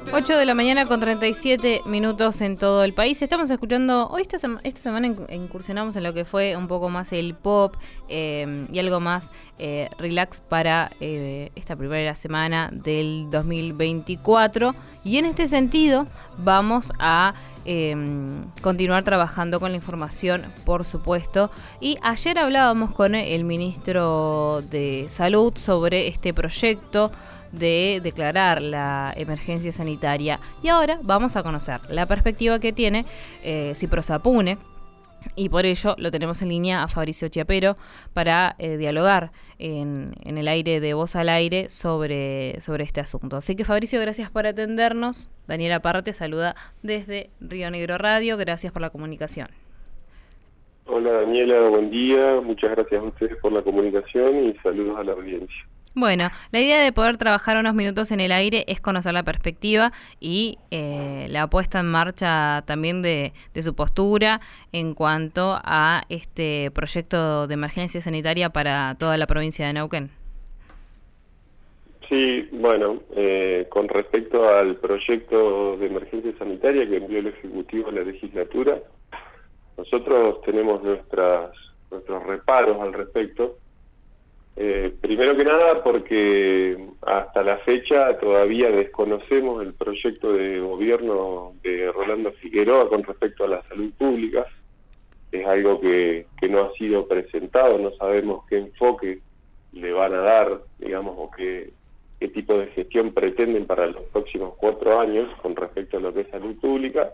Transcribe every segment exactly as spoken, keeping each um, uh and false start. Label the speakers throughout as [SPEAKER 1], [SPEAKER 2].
[SPEAKER 1] ocho de la mañana con treinta y siete minutos en todo el país. Estamos escuchando, hoy esta, sema, esta semana incursionamos en lo que fue un poco más el pop eh, y algo más eh, relax para eh, esta primera semana del dos mil veinticuatro. Y en este sentido vamos a eh, continuar trabajando con la información, por supuesto. Y ayer hablábamos con el ministro de Salud sobre este proyecto de declarar la emergencia sanitaria, y ahora vamos a conocer la perspectiva que tiene eh, Ciprosapune, y por ello lo tenemos en línea a Fabricio Chiapero para eh, dialogar en, en el aire de Voz al Aire sobre, sobre este asunto. Así que, Fabricio, gracias por atendernos. Daniela Parra te saluda desde Río Negro Radio. Gracias por la comunicación.
[SPEAKER 2] Hola Daniela, buen día. Muchas gracias a ustedes por la comunicación y saludos a la audiencia.
[SPEAKER 1] Bueno, la idea de poder trabajar unos minutos en el aire es conocer la perspectiva y eh, la puesta en marcha también de, de su postura en cuanto a este proyecto de emergencia sanitaria para toda la provincia de Neuquén.
[SPEAKER 2] Sí, bueno, eh, con respecto al proyecto de emergencia sanitaria que envió el Ejecutivo a la legislatura, nosotros tenemos nuestras, nuestros reparos al respecto. Eh, primero que nada porque hasta la fecha todavía desconocemos el proyecto de gobierno de Rolando Figueroa con respecto a la salud pública. Es algo que, que no ha sido presentado, no sabemos qué enfoque le van a dar, digamos, o qué, qué tipo de gestión pretenden para los próximos cuatro años con respecto a lo que es salud pública.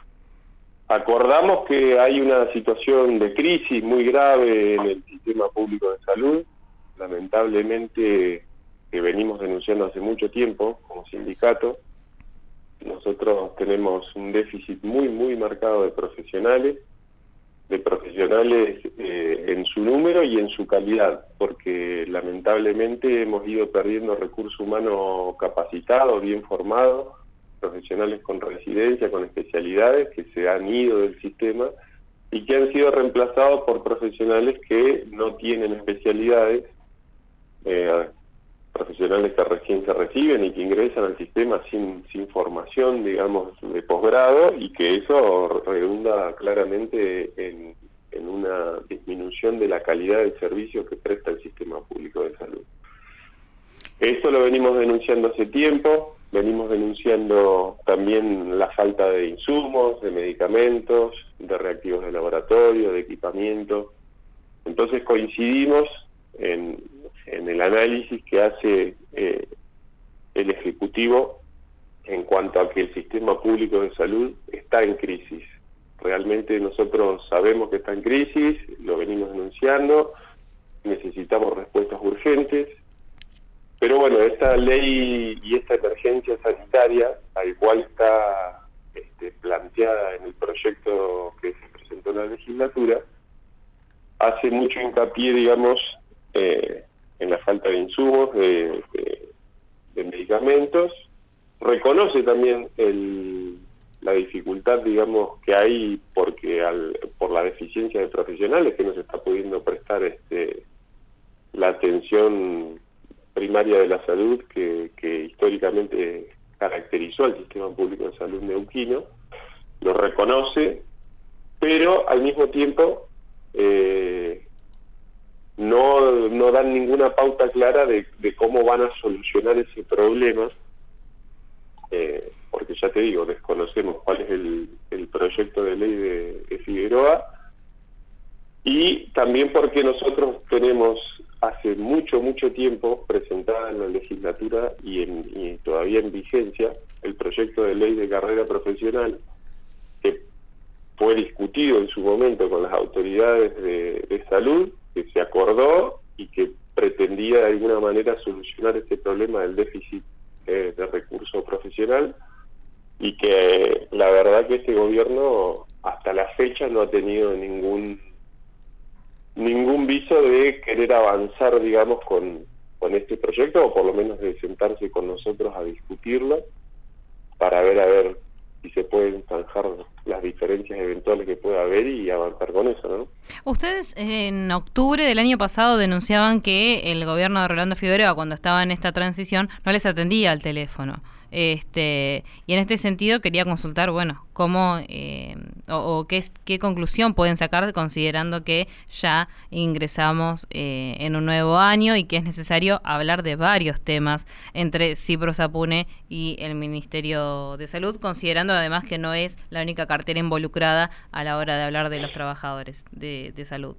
[SPEAKER 2] Acordamos que hay una situación de crisis muy grave en el sistema público de salud, lamentablemente, que venimos denunciando hace mucho tiempo como sindicato. Nosotros tenemos un déficit muy, muy marcado de profesionales, de profesionales eh, en su número y en su calidad, porque lamentablemente hemos ido perdiendo recurso humano capacitado, bien formado, profesionales con residencia, con especialidades que se han ido del sistema y que han sido reemplazados por profesionales que no tienen especialidades, Eh, profesionales que recién se reciben y que ingresan al sistema sin, sin formación, digamos, de posgrado, y que eso redunda claramente en, en una disminución de la calidad del servicio que presta el sistema público de salud. Esto lo venimos denunciando hace tiempo, venimos denunciando también la falta de insumos, de medicamentos, de reactivos de laboratorio, de equipamiento. Entonces coincidimos en en el análisis que hace eh, el Ejecutivo en cuanto a que el sistema público de salud está en crisis. Realmente nosotros sabemos que está en crisis, lo venimos denunciando, necesitamos respuestas urgentes, pero bueno, esta ley y esta emergencia sanitaria, al cual está este, planteada en el proyecto que se presentó en la legislatura, hace mucho hincapié, digamos, eh, en la falta de insumos, de, de, de medicamentos. Reconoce también el, la dificultad, digamos, que hay porque al, por la deficiencia de profesionales que no se está pudiendo prestar este, la atención primaria de la salud que, que históricamente caracterizó al sistema público de salud neuquino. Lo reconoce, pero al mismo tiempo eh, No, no dan ninguna pauta clara de, de cómo van a solucionar ese problema, eh, porque ya te digo, desconocemos cuál es el, el proyecto de ley de, de Figueroa, y también porque nosotros tenemos hace mucho, mucho tiempo presentada en la legislatura y, en, y todavía en vigencia el proyecto de ley de carrera profesional, que fue discutido en su momento con las autoridades de, de salud, que se acordó y que pretendía de alguna manera solucionar este problema del déficit eh, de recurso profesional, y que eh, la verdad que este gobierno hasta la fecha no ha tenido ningún ningún viso de querer avanzar, digamos, con, con este proyecto, o por lo menos de sentarse con nosotros a discutirlo para ver a ver si se pueden zanjar las diferencias eventuales que pueda haber y avanzar con eso, ¿no?
[SPEAKER 1] Ustedes en octubre del año pasado denunciaban que el gobierno de Rolando Figueroa, cuando estaba en esta transición, no les atendía al teléfono. Este, y en este sentido quería consultar, bueno, cómo eh, o, o qué, qué conclusión pueden sacar considerando que ya ingresamos eh, en un nuevo año y que es necesario hablar de varios temas entre Cipro-Sapune y el Ministerio de Salud, considerando además que no es la única cartera involucrada a la hora de hablar de los trabajadores de, de salud.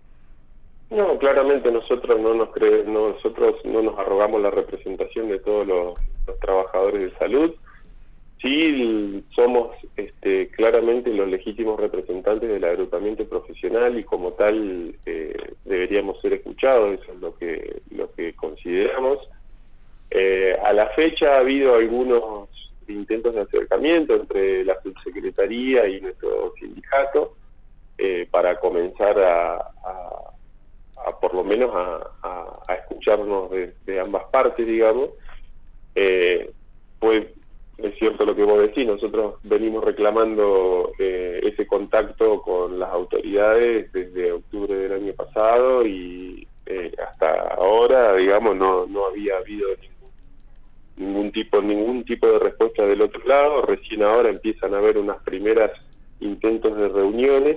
[SPEAKER 2] No, claramente nosotros no nos cre no, nosotros no nos arrogamos la representación de todos los, los trabajadores de salud. Sí somos este, claramente los legítimos representantes del agrupamiento profesional y como tal eh, deberíamos ser escuchados, eso es lo que, lo que consideramos. Eh, a la fecha ha habido algunos intentos de acercamiento entre la subsecretaría y nuestro sindicato eh, para comenzar a, a A, por lo menos a, a, a escucharnos de, de ambas partes, digamos. Eh, pues es cierto lo que vos decís, nosotros venimos reclamando eh, ese contacto con las autoridades desde octubre del año pasado y eh, hasta ahora, digamos, no, no había habido ningún, ningún tipo ningún tipo de respuesta del otro lado. Recién ahora empiezan a haber unas primeras intentos de reuniones.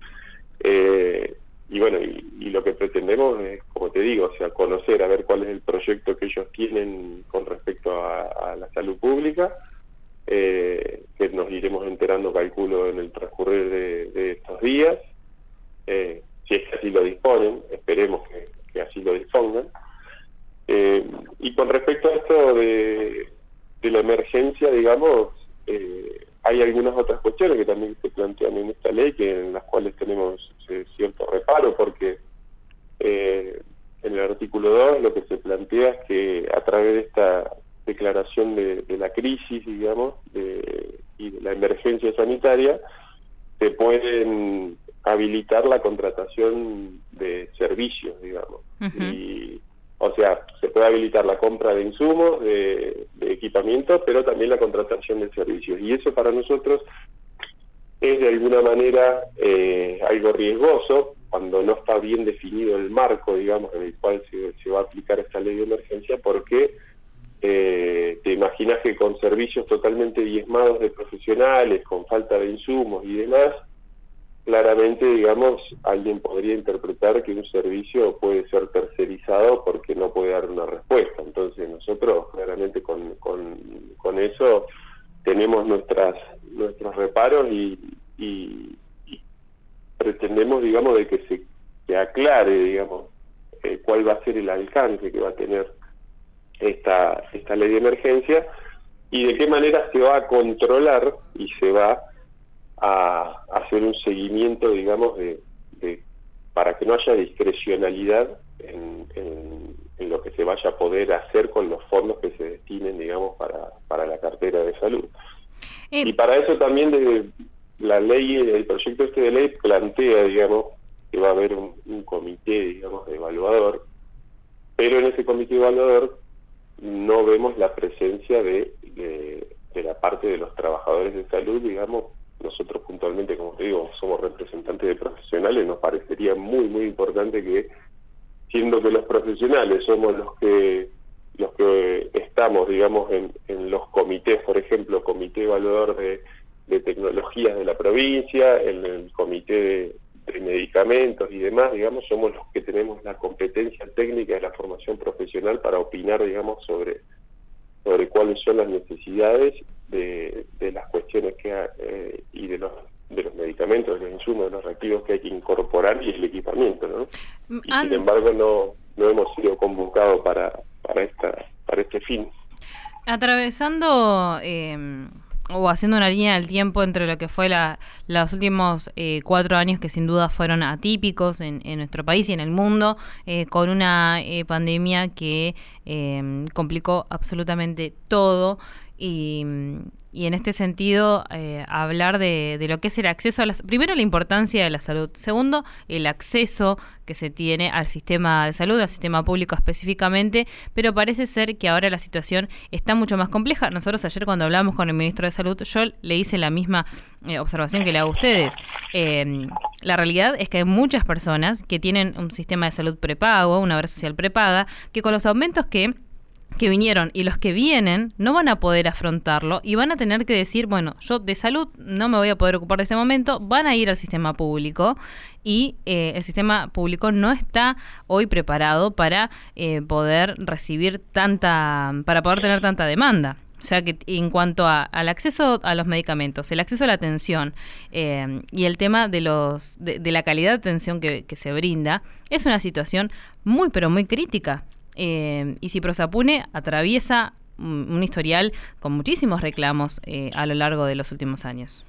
[SPEAKER 2] Eh, Y bueno, y, y lo que pretendemos es, como te digo, o sea, conocer, a ver cuál es el proyecto que ellos tienen con respecto a, a la salud pública, eh, que nos iremos enterando, calculo, en el transcurrir de, de estos días, eh, si es que así lo disponen, esperemos que, que así lo dispongan. Eh, y con respecto a esto de, de la emergencia, digamos, eh, hay algunas otras cuestiones que también se plantean en esta ley, que en las cuales tenemos eh, cierto reparo, porque eh, en el artículo dos lo que se plantea es que a través de esta declaración de, de la crisis, digamos, de, y de la emergencia sanitaria, se pueden habilitar la contratación de servicios, digamos. Uh-huh. Y, o sea, se puede habilitar la compra de insumos, de, de equipamiento, pero también la contratación de servicios. Y eso para nosotros es de alguna manera eh, algo riesgoso, cuando no está bien definido el marco, digamos, en el cual se, se va a aplicar esta ley de emergencia, porque eh, te imaginas que con servicios totalmente diezmados de profesionales, con falta de insumos y demás, claramente, digamos, alguien podría interpretar que un servicio puede ser tercerizado porque no puede dar una respuesta. Entonces nosotros claramente con, con, con eso tenemos nuestras nuestros reparos y, y, y pretendemos, digamos, de que se que aclare, digamos, eh, cuál va a ser el alcance que va a tener esta, esta ley de emergencia y de qué manera se va a controlar y se va a hacer un seguimiento, digamos, de, de para que no haya discrecionalidad en, en, en lo que se vaya a poder hacer con los fondos que se destinen, digamos, para, para la cartera de salud. Eh. Y para eso también de, la ley, el proyecto este de ley plantea, digamos, que va a haber un, un comité, digamos, de evaluador, pero en ese comité evaluador no vemos la presencia de, de, de la parte de los trabajadores de salud, digamos. Nosotros puntualmente, como te digo, somos representantes de profesionales, nos parecería muy, muy importante que, siendo que los profesionales somos los que los que estamos, digamos, en, en los comités, por ejemplo, comité evaluador de, de tecnologías de la provincia, en el comité de, de medicamentos y demás, digamos, somos los que tenemos la competencia técnica de la formación profesional para opinar, digamos, sobre, sobre cuáles son las necesidades de, de las cuestiones que eh, y de los de los medicamentos, de los insumos, de los reactivos que hay que incorporar y el equipamiento, ¿no? Y An... sin embargo no, no hemos sido convocados para, para esta, para este fin.
[SPEAKER 1] Atravesando eh, o haciendo una línea del tiempo entre lo que fue la, los últimos eh, cuatro años que sin duda fueron atípicos en, en nuestro país y en el mundo, eh, con una eh, pandemia que eh, complicó absolutamente todo. Y, y en este sentido eh, hablar de, de lo que es el acceso a la, primero la importancia de la salud, segundo el acceso que se tiene al sistema de salud, al sistema público específicamente, pero parece ser que ahora la situación está mucho más compleja. Nosotros ayer cuando hablamos con el ministro de Salud, yo le hice la misma eh, observación que le hago a ustedes. Eh, la realidad es que hay muchas personas que tienen un sistema de salud prepago, una obra social prepaga, que con los aumentos que que vinieron y los que vienen no van a poder afrontarlo y van a tener que decir, bueno, yo de salud no me voy a poder ocupar de este momento, van a ir al sistema público y eh, el sistema público no está hoy preparado para eh, poder recibir tanta, para poder tener tanta demanda. O sea que en cuanto a, al acceso a los medicamentos, el acceso a la atención eh, y el tema de los de, de la calidad de atención que, que se brinda, es una situación muy pero muy crítica. Eh, y Ciprosapune atraviesa un, un historial con muchísimos reclamos eh, a lo largo de los últimos años.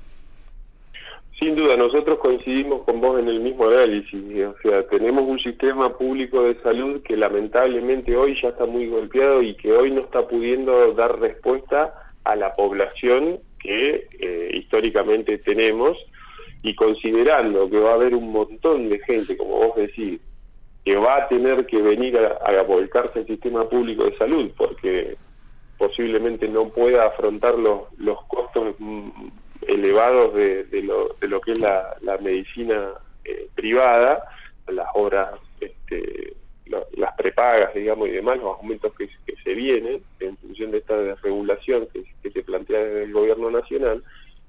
[SPEAKER 2] Sin duda, nosotros coincidimos con vos en el mismo análisis, o sea, tenemos un sistema público de salud que lamentablemente hoy ya está muy golpeado y que hoy no está pudiendo dar respuesta a la población que eh, históricamente tenemos, y considerando que va a haber un montón de gente, como vos decís, que va a tener que venir a, a volcarse al sistema público de salud porque posiblemente no pueda afrontar los, los costos mm, elevados de, de, lo, de lo que es la, la medicina eh, privada, las obras, este, lo, las prepagas, digamos, y demás, los aumentos que, que se vienen en función de esta desregulación que, que se plantea desde el gobierno nacional.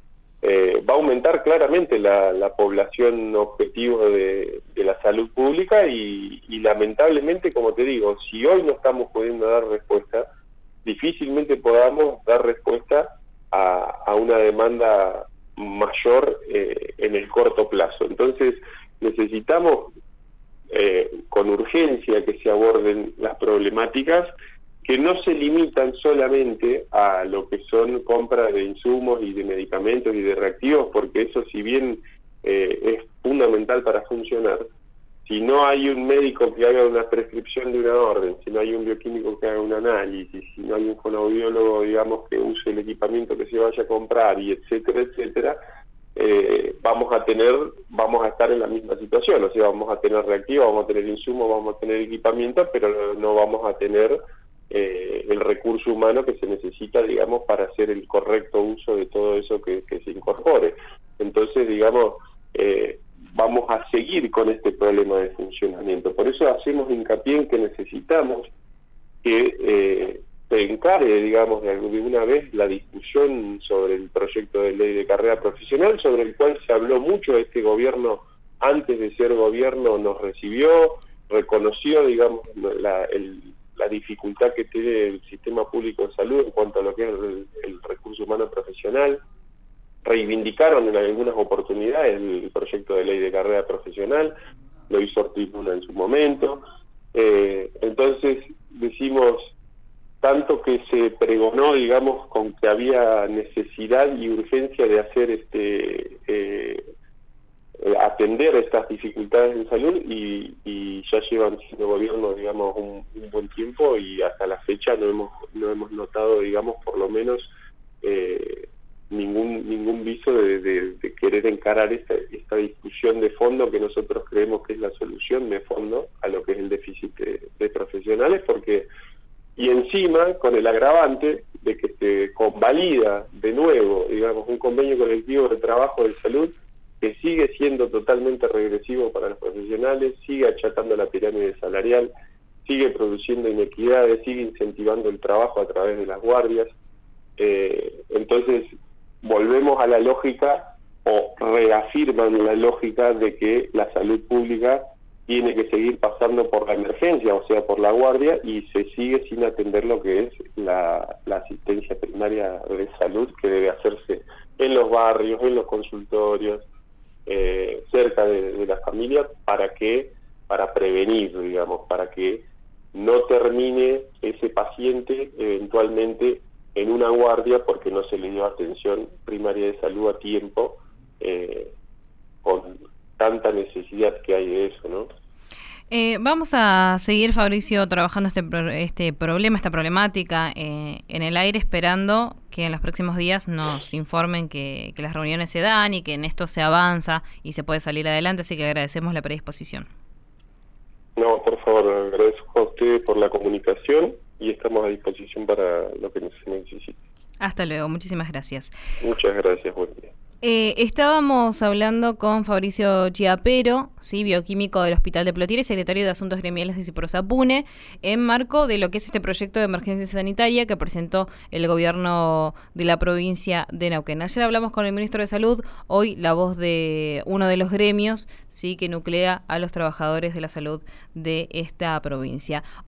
[SPEAKER 2] Eh, va a aumentar claramente la, la población objetivo de, de la salud pública y, y lamentablemente, como te digo, si hoy no estamos pudiendo dar respuesta, difícilmente podamos dar respuesta a, a una demanda mayor eh, en el corto plazo. Entonces necesitamos eh, con urgencia que se aborden las problemáticas que no se limitan solamente a lo que son compras de insumos y de medicamentos y de reactivos, porque eso, si bien eh, es fundamental para funcionar, si no hay un médico que haga una prescripción de una orden, si no hay un bioquímico que haga un análisis, si no hay un fonoaudiólogo, digamos, que use el equipamiento que se vaya a comprar, y etcétera, etcétera, eh, vamos a tener, vamos a estar en la misma situación, o sea, vamos a tener reactivos, vamos a tener insumos, vamos a tener equipamiento, pero no vamos a tener Eh, el recurso humano que se necesita, digamos, para hacer el correcto uso de todo eso que, que se incorpore. Entonces, digamos, eh, vamos a seguir con este problema de funcionamiento. Por eso hacemos hincapié en que necesitamos que eh, se encare, digamos, de alguna vez la discusión sobre el proyecto de ley de carrera profesional, sobre el cual se habló mucho. Este gobierno, antes de ser gobierno, nos recibió, reconoció, digamos, la, el la dificultad que tiene el sistema público de salud en cuanto a lo que es el, el recurso humano profesional. Reivindicaron en algunas oportunidades el proyecto de ley de carrera profesional, lo hizo Ortiz Luna en su momento. Eh, entonces decimos, tanto que se pregonó, digamos, con que había necesidad y urgencia de hacer este eh, atender estas dificultades en salud, y, y ya llevan siendo gobierno, digamos, un, un buen tiempo, y hasta la fecha no hemos no hemos notado, digamos, por lo menos eh, ningún ningún viso de, de, de querer encarar esta, esta discusión de fondo que nosotros creemos que es la solución de fondo a lo que es el déficit de, de profesionales, porque y encima con el agravante de que se convalida de nuevo, digamos, un convenio colectivo de trabajo de salud que sigue siendo totalmente regresivo para los profesionales, sigue achatando la pirámide salarial, sigue produciendo inequidades, sigue incentivando el trabajo a través de las guardias. Eh, entonces volvemos a la lógica, o reafirman la lógica de que la salud pública tiene que seguir pasando por la emergencia, o sea, por la guardia, y se sigue sin atender lo que es la, la asistencia primaria de salud, que debe hacerse en los barrios, en los consultorios, Eh, cerca de, de la familia, para que para prevenir, digamos, para que no termine ese paciente eventualmente en una guardia porque no se le dio atención primaria de salud a tiempo, eh, con tanta necesidad que hay de eso, ¿no?
[SPEAKER 1] Eh, vamos a seguir, Fabricio, trabajando este, pro este problema, esta problemática eh, en el aire, esperando que en los próximos días nos informen que, que las reuniones se dan y que en esto se avanza y se puede salir adelante, así que agradecemos la predisposición.
[SPEAKER 2] No, por favor, agradezco a ustedes por la comunicación y estamos a disposición para lo que se necesite.
[SPEAKER 1] Hasta luego, muchísimas gracias.
[SPEAKER 2] Muchas gracias, buen día.
[SPEAKER 1] Eh, estábamos hablando con Fabricio Chiapero, ¿sí? Bioquímico del Hospital de Plotier y secretario de Asuntos Gremiales de Ciprosapune, en marco de lo que es este proyecto de emergencia sanitaria que presentó el gobierno de la provincia de Neuquén. Ayer hablamos con el ministro de Salud, hoy la voz de uno de los gremios, ¿sí? Que nuclea a los trabajadores de la salud de esta provincia.